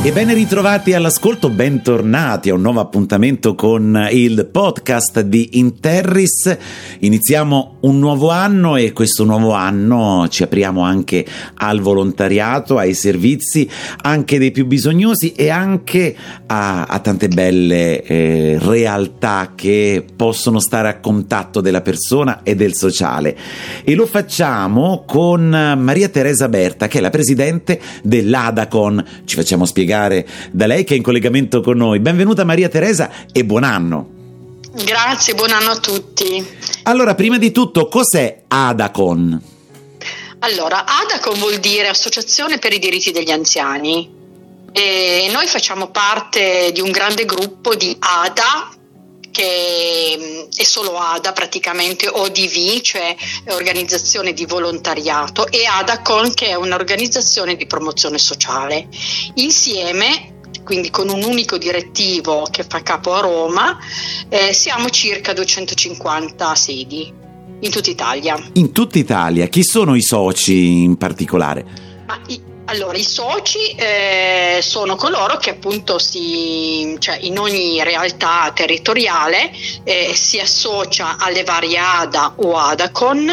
E ben ritrovati all'ascolto, bentornati a un nuovo appuntamento con il podcast di Interris. Iniziamo un nuovo anno e questo nuovo anno ci apriamo anche al volontariato, ai servizi anche dei più bisognosi e anche a tante belle realtà che possono stare a contatto della persona e del sociale. E lo facciamo con Maria Teresa Berta, che è la presidente dell'Adacon. Ci facciamo spiegare da lei, che è in collegamento con noi. Benvenuta Maria Teresa e buon anno. Grazie, buon anno a tutti. Allora, prima di tutto, cos'è Adacon? Allora, Adacon vuol dire Associazione per i diritti degli anziani e noi facciamo parte di un grande gruppo di ADA, che è solo ADA praticamente, ODV, cioè organizzazione di volontariato, e Adacon, che è un'organizzazione di promozione sociale. Insieme, quindi con un unico direttivo che fa capo a Roma, siamo circa 250 sedi in tutta Italia. In tutta Italia, chi sono i soci in particolare? Allora, i soci sono coloro che appunto cioè in ogni realtà territoriale si associa alle varie ADA o Adacon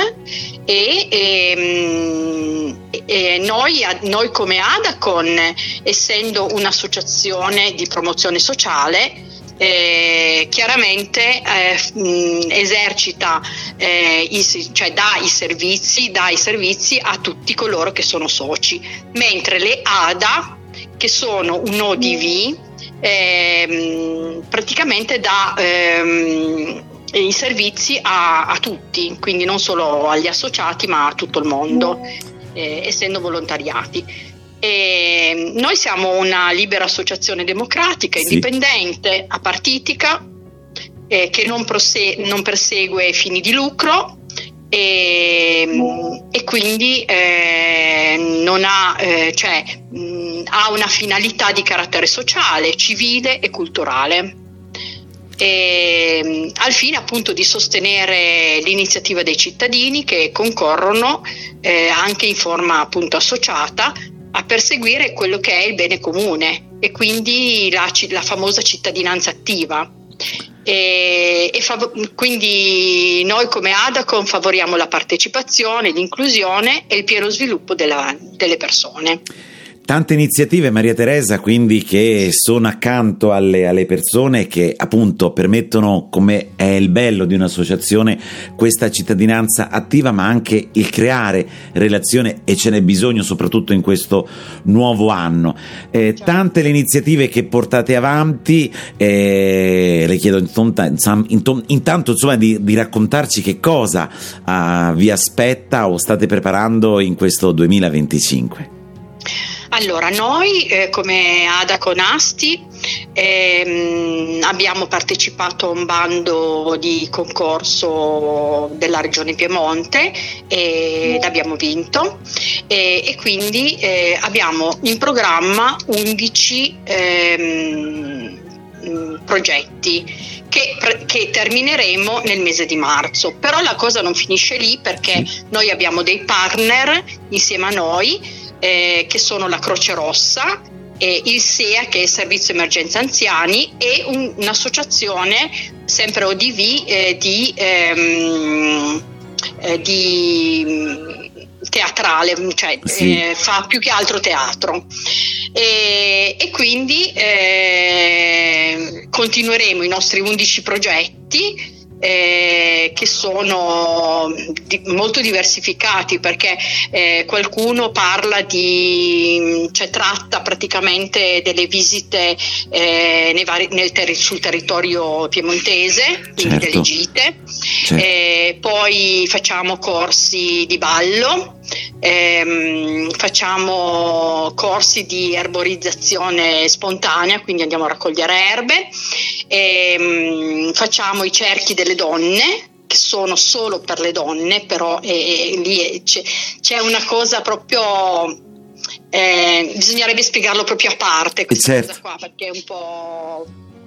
e noi come Adacon, essendo un'associazione di promozione sociale, chiaramente esercita cioè dà i servizi a tutti coloro che sono soci, mentre le ADA, che sono un ODV, praticamente dà i servizi a tutti, quindi non solo agli associati ma a tutto il mondo, essendo volontariati. E noi siamo una libera associazione democratica, indipendente, apartitica, che non persegue fini di lucro e quindi non ha, ha una finalità di carattere sociale, civile e culturale, al fine appunto di sostenere l'iniziativa dei cittadini che concorrono anche in forma appunto associata a perseguire quello che è il bene comune, e quindi la famosa cittadinanza attiva. Quindi noi come Adacon favoriamo la partecipazione, l'inclusione e il pieno sviluppo delle persone. Tante iniziative, Maria Teresa, quindi, che sono accanto alle persone, che appunto permettono, come è il bello di un'associazione, questa cittadinanza attiva, ma anche il creare relazione, e ce n'è bisogno soprattutto in questo nuovo anno. Tante le iniziative che portate avanti, le chiedo intanto insomma di raccontarci che cosa vi aspetta o state preparando in questo 2025. Allora, noi come Adacon Asti abbiamo partecipato a un bando di concorso della Regione Piemonte ed abbiamo vinto, e quindi abbiamo in programma 11 progetti che termineremo nel mese di marzo. Però la cosa non finisce lì, perché noi abbiamo dei partner insieme a noi, che sono la Croce Rossa, il SEA, che è il Servizio Emergenza Anziani, e un'associazione sempre ODV di teatrale, cioè fa più che altro teatro, e quindi continueremo i nostri 11 progetti, che sono molto diversificati, perché qualcuno parla tratta praticamente delle visite sul territorio piemontese, quindi delle gite, poi facciamo corsi di ballo, facciamo corsi di erborizzazione spontanea, quindi andiamo a raccogliere erbe, facciamo i cerchi delle donne, che sono solo per le donne, però lì c'è una cosa proprio, bisognerebbe spiegarlo proprio a parte questa cosa qua, perché è un po',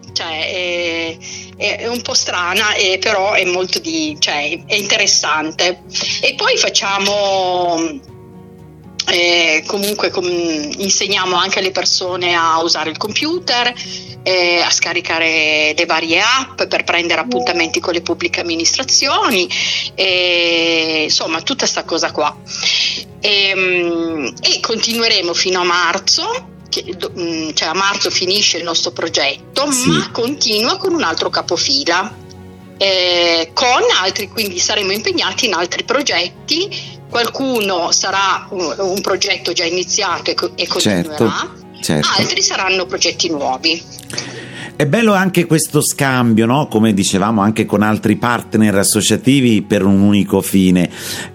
è un po' strana, però è molto è interessante. E poi facciamo Comunque insegniamo anche alle persone a usare il computer, a scaricare le varie app per prendere appuntamenti con le pubbliche amministrazioni, insomma tutta sta cosa qua. E continueremo fino a marzo. Cioè a marzo finisce il nostro progetto, sì, ma continua con un altro capofila, con altri, quindi saremo impegnati in altri progetti. Qualcuno sarà un progetto già iniziato e continuerà, certo. Altri saranno progetti nuovi. È bello anche questo scambio, no? Come dicevamo, anche con altri partner associativi per un unico fine.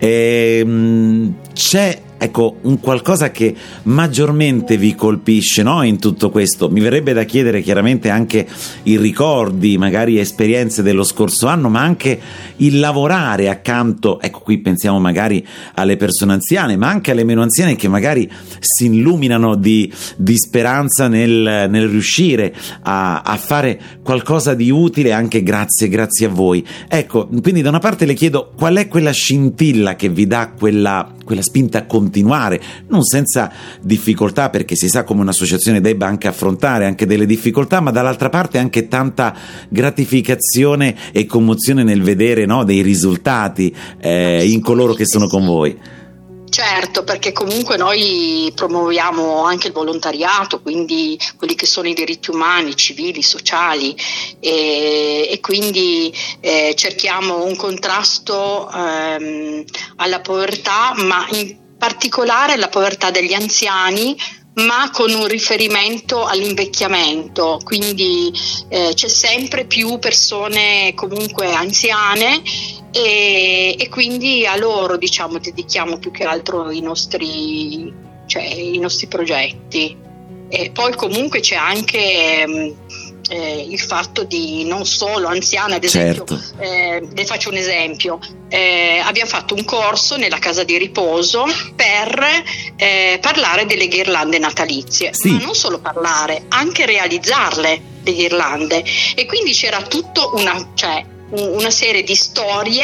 C'è, ecco, un qualcosa che maggiormente vi colpisce, no? In tutto questo mi verrebbe da chiedere chiaramente anche i ricordi, magari esperienze dello scorso anno, ma anche il lavorare accanto, ecco, qui pensiamo magari alle persone anziane, ma anche alle meno anziane che magari si illuminano di speranza nel riuscire a fare qualcosa di utile anche grazie a voi. Ecco, quindi da una parte le chiedo qual è quella scintilla che vi dà quella spinta a continuare, non senza difficoltà, perché si sa come un'associazione debba anche affrontare anche delle difficoltà, ma dall'altra parte anche tanta gratificazione e commozione nel vedere, no, dei risultati in coloro che sono con voi. Certo, perché comunque noi promuoviamo anche il volontariato, quindi quelli che sono i diritti umani, civili, sociali, e quindi cerchiamo un contrasto alla povertà, ma in particolare alla povertà degli anziani, ma con un riferimento all'invecchiamento, quindi c'è sempre più persone comunque anziane e quindi a loro, diciamo, dedichiamo più che altro i nostri progetti. E poi comunque c'è anche il fatto di non solo anziane, ad esempio, certo. Le faccio un esempio, abbiamo fatto un corso nella casa di riposo per parlare delle ghirlande natalizie, sì. Ma non solo parlare, anche realizzarle le ghirlande, e quindi c'era tutto una serie di storie,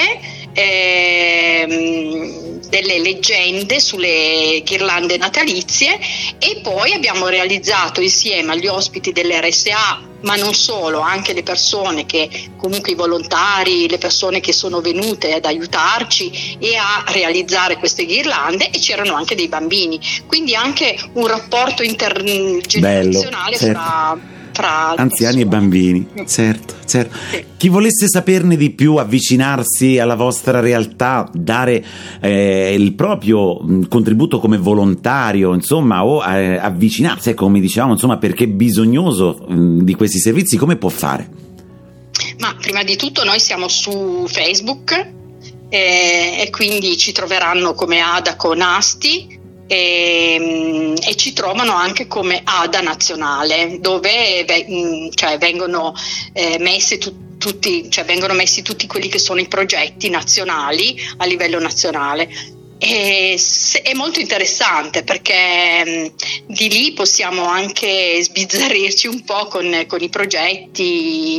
delle leggende sulle ghirlande natalizie, e poi abbiamo realizzato insieme agli ospiti dell'RSA, ma non solo, anche le persone che comunque, i volontari, le persone che sono venute ad aiutarci e a realizzare queste ghirlande, e c'erano anche dei bambini, quindi anche un rapporto intergenerazionale, certo, tra anziani e bambini, certo. Sì. Chi volesse saperne di più, avvicinarsi alla vostra realtà, dare il proprio contributo come volontario, insomma, o avvicinarsi, come dicevamo, insomma, perché è bisognoso di questi servizi, come può fare? Ma prima di tutto noi siamo su Facebook, e quindi ci troveranno come Ada con Asti, e ci trovano anche come ADA nazionale, dove vengono messi vengono messi tutti quelli che sono i progetti nazionali a livello nazionale. È molto interessante, perché di lì possiamo anche sbizzarrirci un po' con i progetti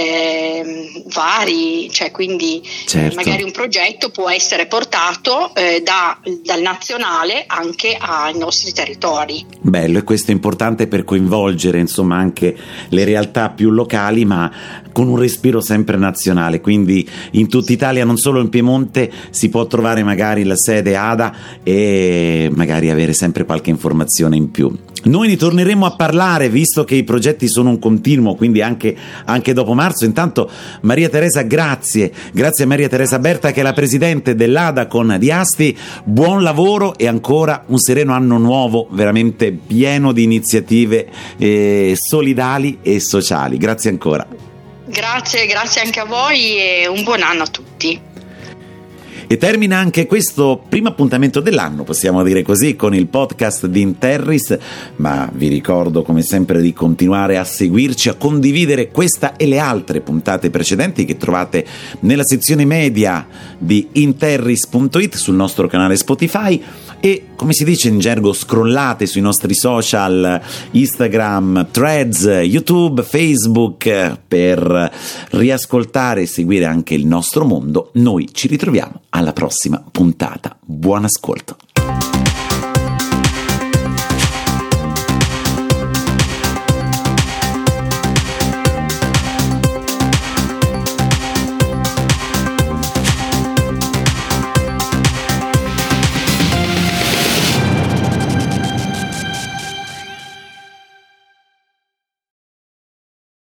vari, cioè quindi certo. Magari un progetto può essere portato dal nazionale anche ai nostri territori. Bello, e questo è importante per coinvolgere, insomma, anche le realtà più locali, ma con un respiro sempre nazionale, quindi in tutta Italia, non solo in Piemonte, si può trovare magari la sede ADA e magari avere sempre qualche informazione in più. Noi ne torneremo a parlare, visto che i progetti sono un continuo, quindi anche dopo marzo. Intanto Maria Teresa, grazie a Maria Teresa Berta, che è la presidente dell'ADA con di Asti. Buon lavoro e ancora un sereno anno nuovo, veramente pieno di iniziative solidali e sociali. Grazie ancora. Grazie anche a voi e un buon anno a tutti. E termina anche questo primo appuntamento dell'anno, possiamo dire così, con il podcast di Interris, ma vi ricordo come sempre di continuare a seguirci, a condividere questa e le altre puntate precedenti che trovate nella sezione media di interris.it, sul nostro canale Spotify, e, come si dice in gergo, scrollate sui nostri social, Instagram, Threads, YouTube, Facebook, per riascoltare e seguire anche il nostro mondo. Noi ci ritroviamo alla prossima puntata. Buon ascolto.